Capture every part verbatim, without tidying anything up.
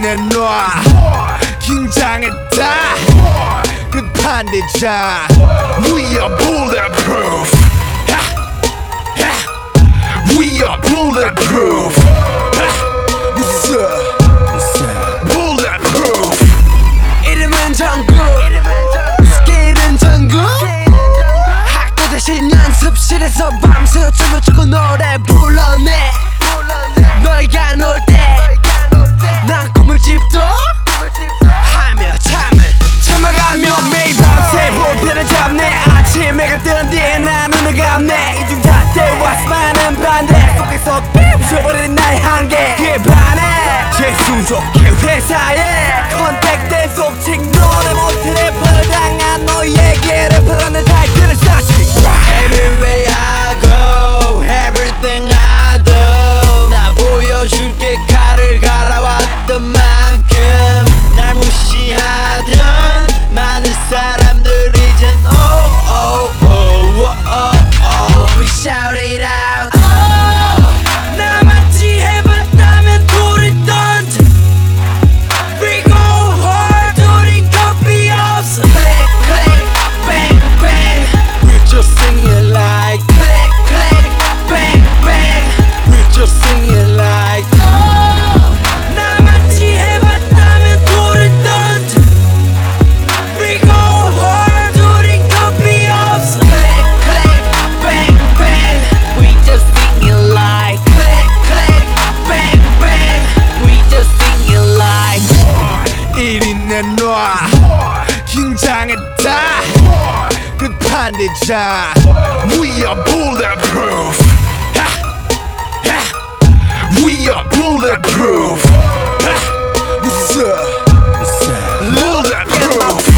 내놔 긴장했다 끝판대자 We are bulletproof We are bulletproof What's up? Bulletproof 이름은 정국 스킬은 전국 학교 대신 연습실에서 밤새 춤을 추고 노래 불러내 너희가 놀 때 난 꿈을 집도 하며 잠을 참아가며 매일 밤새 볼펜을 잡네 아침 해가 뜨는 뒤에 난 눈을 감네 이중 잣대와 많은 반대 속에서 부숴버리는 나의 한계 그에 반해 재수족의 회사에 컨택된 속칭 노래 못해 래퍼를 당한 너희에게 래퍼라는 타이틀을 사실 Everywhere I go Everything I do 나 보여줄게 칼을 갈아왔던 만큼 날 무시하던 많은 사람들 이젠 oh oh oh oh oh oh We shout it out oh 나같이 해봤다면 돌을 던져 We go hard 우린 겁이 없어 Click click bang bang We're just singing like Click click bang bang We're just singing like oh 나같이 해봤다면 돌을 던져 We go hard 우린 겁이 없어 Click click bang bang We just singing like Click click bang bang We just singing like 이리 내놔 긴장했다 끝판대자 We are bulletproof We are bulletproof What's up? Bulletproof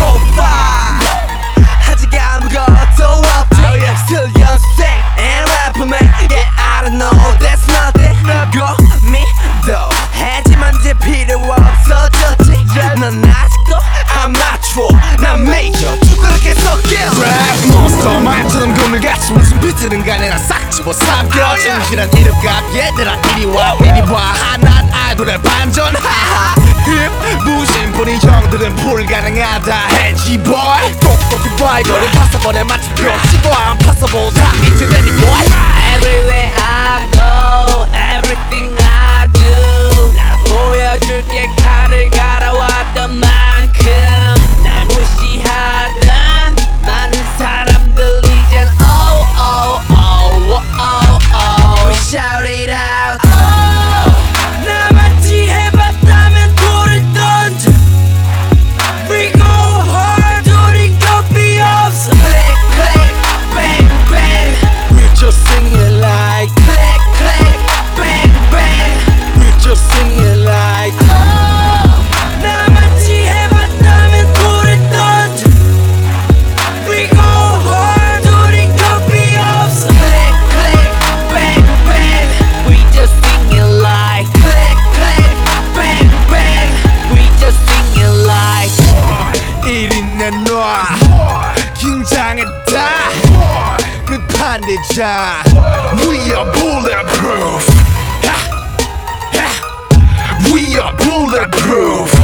아직 아무것도 없지 Still 연습생 and rapper man Yeah I don't know that's nothing 고민도 하지만 이제 필요 없어졌지 넌 아직도 I'm not true 난 major 두껍게 섞여 Rap monster 말처럼 꿈을같이 무슨 비트는 간에 난 싹 집어 삼켜 진실한 이름값 얘들아 이리 와 이리 봐 난 아이돌의 반전 하하 힙 무심뿐인 형들은 불가능하다 해지 boy 똑똑히 봐 이거를 passable 마치 벽지고 I'm passable 다 이제되니 boy Everywhere I go Everything I do 날 보여줄게 칼을 갈아왔던 만큼 날 무시하던 많은 사람들 이젠 oh oh oh oh oh oh We shout it out oh 나같이 해봤다면 돌을 던져 We go hard 우린 겁이 없어 Click click bang bang We're just singing like Click click bang bang We're just singing like oh 나같이 해봤다면 돌을 던져 We go hard 우린 겁이 없어 Click click bang bang We just singing like Click click bang bang We just singing like 이리 내놔 긴장했다 끝판대자 We are bulletproof We are bulletproof